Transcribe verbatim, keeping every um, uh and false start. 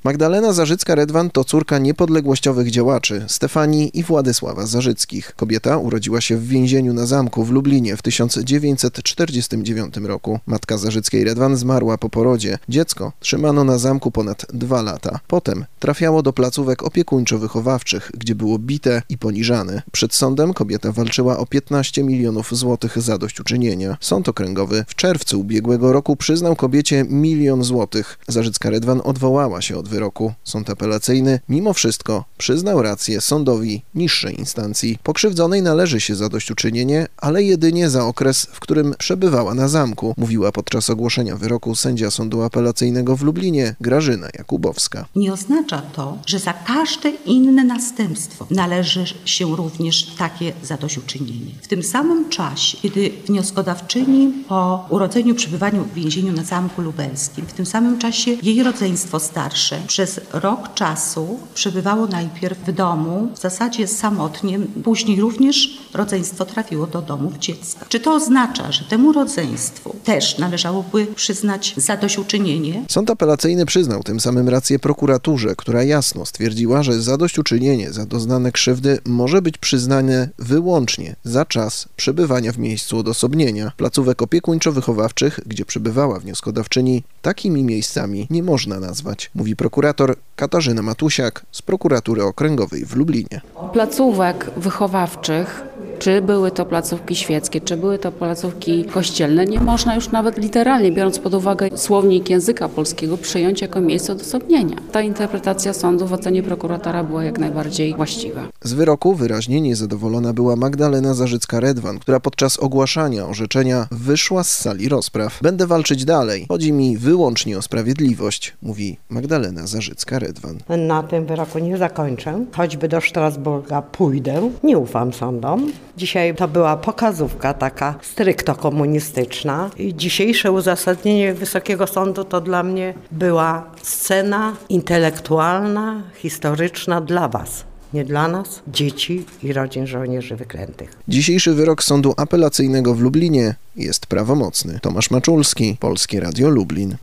Magdalena Zarzycka-Redwan to córka niepodległościowych działaczy Stefanii i Władysława Zarzyckich. Kobieta urodziła się w więzieniu na zamku w Lublinie w tysiąc dziewięćset czterdziestym dziewiątym roku. Matka Zarzyckiej-Redwan zmarła po porodzie. Dziecko trzymano na zamku ponad dwa lata. Potem trafiało do placówek opiekuńczo-wychowawczych, gdzie było bite i poniżane. Przed sądem kobieta walczyła o piętnaście milionów złotych zadośćuczynienia. Sąd okręgowy w czerwcu ubiegłego roku przyznał kobiecie milion złotych. Zarzycka-Redwan odwołała się od wyroku. Sąd apelacyjny mimo wszystko przyznał rację sądowi niższej instancji. Pokrzywdzonej należy się zadośćuczynienie, ale jedynie za okres, w którym przebywała na zamku, mówiła podczas ogłoszenia wyroku sędzia Sądu Apelacyjnego w Lublinie Grażyna Jakubowska. Nie oznacza to, że za każde inne następstwo należy się również takie zadośćuczynienie. W tym samym czasie, kiedy wnioskodawczyni po urodzeniu, przebywaniu w więzieniu na Zamku Lubelskim, w tym samym czasie jej rodzeństwo starsze przez rok czasu przebywało najpierw w domu, w zasadzie samotnie, później również rodzeństwo trafiło do domów dziecka. Czy to oznacza, że temu rodzeństwu też należałoby przyznać zadośćuczynienie? Sąd apelacyjny przyznał tym samym rację prokuraturze, która jasno stwierdziła, że zadośćuczynienie za doznane krzywdy może być przyznane wyłącznie za czas przebywania w miejscu odosobnienia. Placówek opiekuńczo-wychowawczych, gdzie przebywała wnioskodawczyni, takimi miejscami nie można nazwać, mówi prokurator Katarzyna Matusiak z Prokuratury Okręgowej w Lublinie. Placówek wychowawczych, czy były to placówki świeckie, czy były to placówki kościelne, nie można już nawet literalnie, biorąc pod uwagę słownik języka polskiego, przyjąć jako miejsce odosobnienia. Ta interpretacja sądu w ocenie prokuratora była jak najbardziej właściwa. Z wyroku wyraźnie niezadowolona była Magdalena Zarzycka-Redwan, która podczas ogłaszania orzeczenia wyszła z sali rozpraw. Będę walczyć dalej. Chodzi mi wyłącznie o sprawiedliwość, mówi Magdalena Zarzycka-Redwan. Na tym wyroku nie zakończę. Choćby do Strasburga pójdę. Nie ufam sądom. Dzisiaj to była pokazówka taka stricto komunistyczna i dzisiejsze uzasadnienie Wysokiego Sądu to dla mnie była scena intelektualna, historyczna dla was. Nie dla nas, dzieci i rodzin żołnierzy wyklętych. Dzisiejszy wyrok Sądu Apelacyjnego w Lublinie jest prawomocny. Tomasz Maczulski, Polskie Radio Lublin.